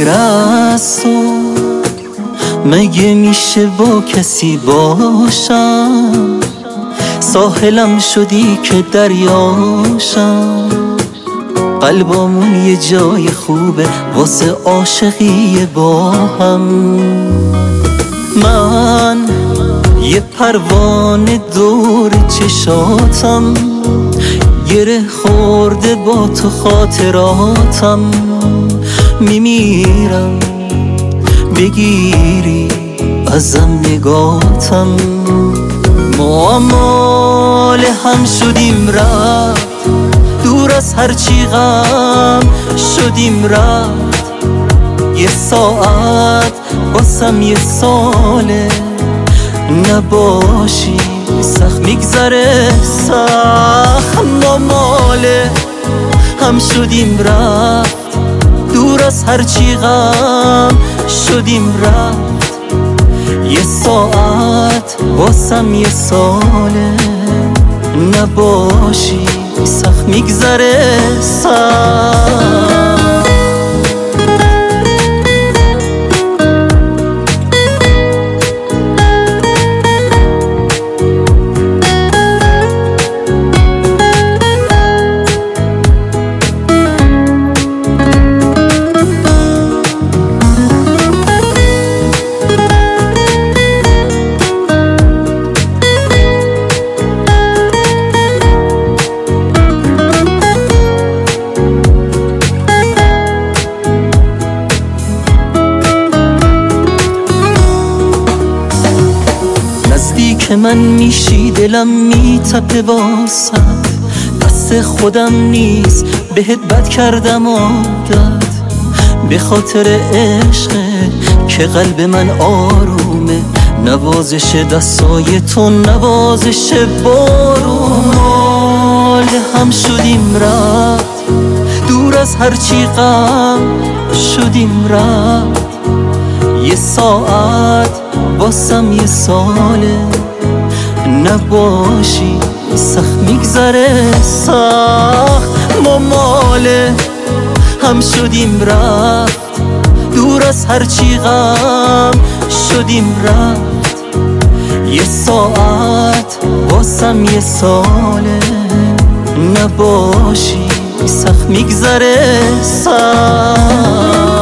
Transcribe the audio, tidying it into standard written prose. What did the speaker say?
غیر از تو مگه میشه با کسی باشم؟ ساحلم شدی که دریاشم، قلبمون یه جای خوبه واسه عاشقی با هم. من یه پروانه دور چشاتم، گره خورده با تو خاطراتم. میمیرم بگیری ازم نگاتم. ما مال هم شدیم رفت، دور از هرچی غم شدیم رفت. یه ساعت واسم یه ساله، نباشی سخت میگذره سخت. ما ماله هم شدیم رفت، دور از هرچی غم شدیم رفت. یه ساعت واسم یه ساله، نباشی سخت میگذره سخت. که من میشی دلم میتپه واسد، دست خودم نیست بهت بد کردم عادت. به خاطر عشق که قلب من آرومه، نوازش دستای تو نوازش بارون. مال هم شدیم رفت، دور از هرچی غم شدیم رفت. یه ساعت واسم یه ساله، نباشی سخت میگذره سخت. ما ماله هم شدیم رفت، دور از هرچی غم شدیم رفت. یه ساعت واسم یه ساله، نباشی سخت میگذره سخت.